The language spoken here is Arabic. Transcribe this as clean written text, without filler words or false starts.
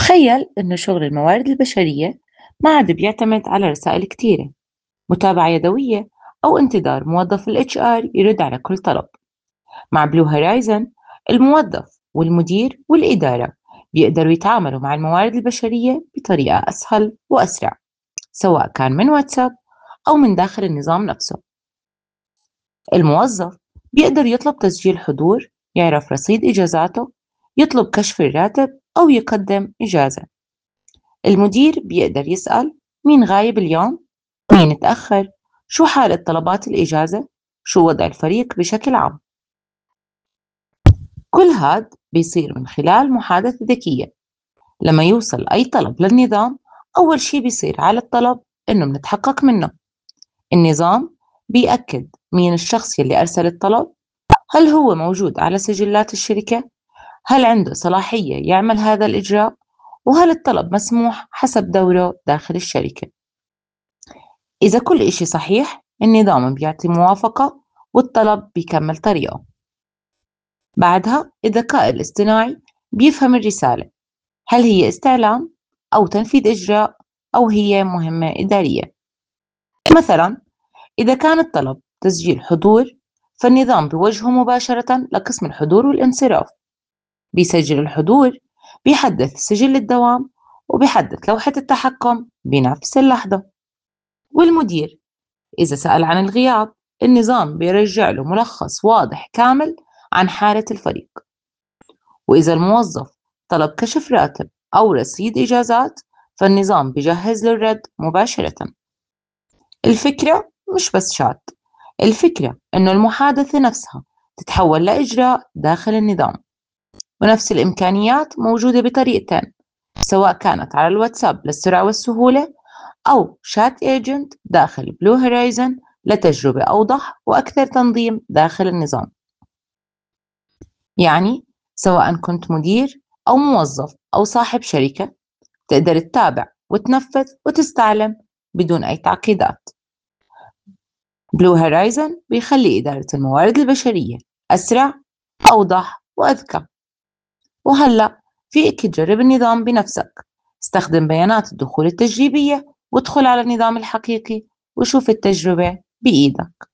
تخيل إنه شغل الموارد البشرية ما عاد بيعتمد على رسائل كتيرة، متابعة يدوية، أو انتظار موظف ال HR يرد على كل طلب. مع بلو هورايزن الموظف والمدير والإدارة بيقدروا يتعاملوا مع الموارد البشرية بطريقة أسهل وأسرع، سواء كان من واتساب أو من داخل النظام نفسه. الموظف بيقدر يطلب تسجيل حضور، يعرف رصيد إجازاته، يطلب كشف الراتب أو يقدم إجازة. المدير بيقدر يسأل مين غايب اليوم، مين تأخر، شو حالة طلبات الإجازة، شو وضع الفريق بشكل عام. كل هاد بيصير من خلال محادثة ذكية. لما يوصل أي طلب للنظام، أول شي بيصير على الطلب إنه بنتحقق منه. النظام بيأكد مين الشخص يلي أرسل الطلب، هل هو موجود على سجلات الشركة، هل عنده صلاحية يعمل هذا الإجراء، وهل الطلب مسموح حسب دوره داخل الشركة. إذا كل إشي صحيح، النظام بيعطي موافقة والطلب بيكمل طريقه. بعدها الذكاء الاصطناعي بيفهم الرسالة، هل هي استعلام أو تنفيذ إجراء أو هي مهمة إدارية. مثلا إذا كان الطلب تسجيل حضور، فالنظام بيوجهه مباشرة لقسم الحضور والانصراف، بيسجل الحضور، بيحدث سجل الدوام، وبيحدث لوحة التحكم بنفس اللحظة. والمدير إذا سأل عن الغياب، النظام بيرجع له ملخص واضح كامل عن حالة الفريق. وإذا الموظف طلب كشف راتب أو رصيد إجازات، فالنظام بيجهز له الرد مباشرة. الفكرة مش بس شات، الفكرة إنه المحادثة نفسها تتحول لإجراء داخل النظام، ونفس الإمكانيات موجودة بطريقتين، سواء كانت على الواتساب للسرعة والسهولة، أو شات ايجنت داخل بلو هورايزن لتجربة أوضح وأكثر تنظيم داخل النظام. يعني سواء كنت مدير أو موظف أو صاحب شركة، تقدر تتابع وتنفذ وتستعلم بدون أي تعقيدات. بلو هورايزن بيخلي إدارة الموارد البشرية أسرع، أوضح وأذكى. وهلأ فيك تجرب النظام بنفسك. استخدم بيانات الدخول التجريبية وادخل على النظام الحقيقي وشوف التجربة بإيدك.